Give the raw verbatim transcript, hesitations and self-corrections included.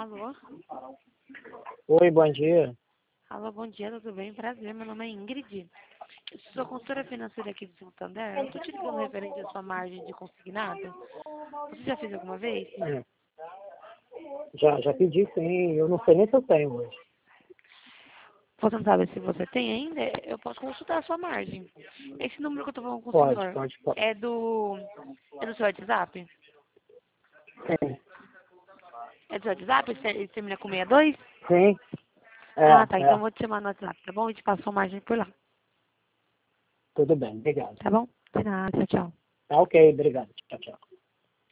Alô? Oi, bom dia. Alô, bom dia, tudo bem? Prazer, meu nome é Ingrid. Eu sou consultora financeira aqui do Santander. Eu tô te ligando referente à sua margem de consignado. Você já fez alguma vez? É, Já, já pedi sim, eu não sei nem se eu tenho hoje. Você não sabe se você tem ainda? Eu posso consultar a sua margem. Esse número que eu tô falando com o Pode, senhor pode, pode. é do... é do seu WhatsApp? Sim, É do seu WhatsApp? Ele termina com sessenta e dois? sim, Ah, tá. é, Então eu é. vou te chamar no WhatsApp, tá bom? E te passo a margem por lá. Tudo bem, obrigado. Tá bom? De nada, tchau, tchau. Tá ok, obrigado. Tchau, tchau.